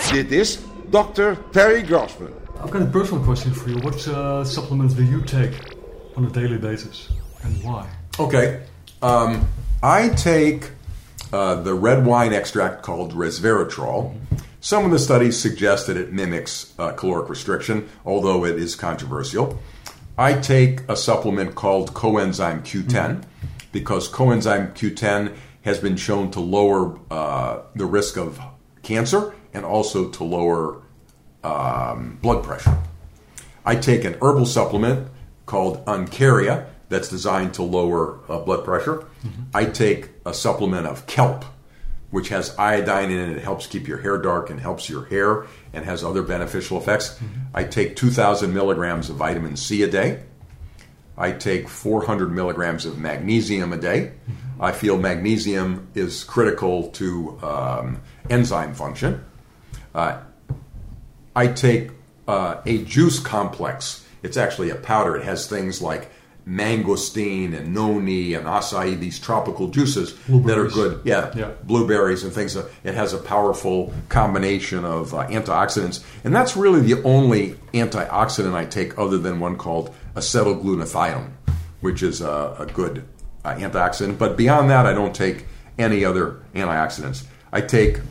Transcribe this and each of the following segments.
Dit is Dr. Terry Grossman. I've got a personal question for you. What supplements do you take on a daily basis and why? Okay. I take the red wine extract called resveratrol. Some of the studies suggest that it mimics caloric restriction, although it is controversial. I take a supplement called coenzyme Q10 because coenzyme Q10 has been shown to lower the risk of cancer and also to lower blood pressure. I take an herbal supplement called Uncaria that's designed to lower blood pressure. I take a supplement of kelp, which has iodine in it. It helps keep your hair dark and helps your hair and has other beneficial effects. I take 2,000 milligrams of vitamin C a day. I take 400 milligrams of magnesium a day. I feel magnesium is critical to enzyme function. I take a juice complex. It's actually a powder. It has things like mangosteen and noni and acai, these tropical juices that are good. Yeah, blueberries and things. It has a powerful combination of antioxidants. And that's really the only antioxidant I take other than one called acetylglutathione, which is a good antioxidant. But beyond that, I don't take any other antioxidants. I take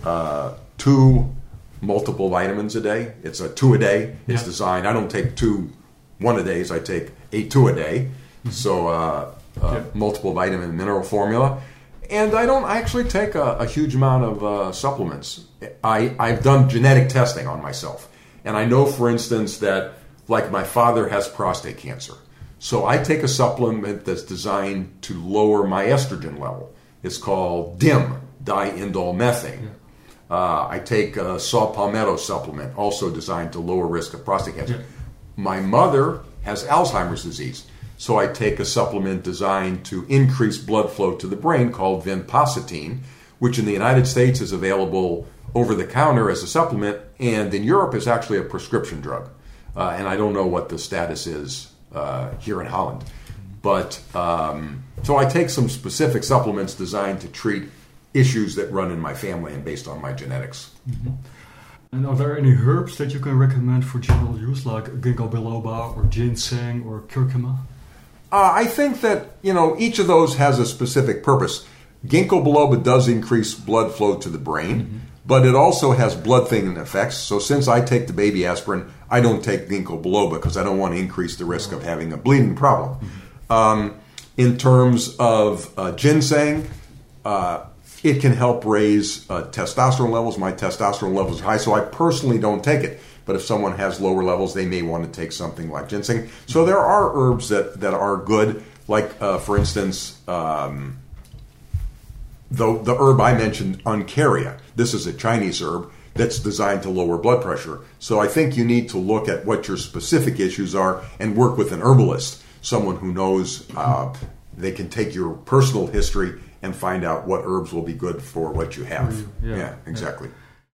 2 multiple vitamins a day. It's a 2 a day. It's designed. I don't take 1 a days. I take 2 a day. So multiple vitamin mineral formula. And I don't actually take a huge amount of supplements. I've done genetic testing on myself. And I know, for instance, that like my father has prostate cancer. So I take a supplement that's designed to lower my estrogen level. It's called DIM, diindolmethane. I take a saw palmetto supplement, also designed to lower risk of prostate cancer. My mother has Alzheimer's disease, so I take a supplement designed to increase blood flow to the brain called vinpocetine, which in the United States is available over the counter as a supplement, and in Europe is actually a prescription drug. And I don't know what the status is here in Holland. But so I take some specific supplements designed to treat issues that run in my family and based on my genetics. And are there any herbs that you can recommend for general use, like ginkgo biloba or ginseng or curcuma? I think that, each of those has a specific purpose. Ginkgo biloba does increase blood flow to the brain, but it also has blood thinning effects. So since I take the baby aspirin, I don't take ginkgo biloba because I don't want to increase the risk of having a bleeding problem. In terms of ginseng, it can help raise testosterone levels. My testosterone levels are high, so I personally don't take it. But if someone has lower levels, they may want to take something like ginseng. So there are herbs that are good, like, for instance, the herb I mentioned, Uncaria. This is a Chinese herb that's designed to lower blood pressure. So I think you need to look at what your specific issues are and work with an herbalist, someone who knows they can take your personal history and find out what herbs will be good for what you have. Yeah, exactly. Yeah.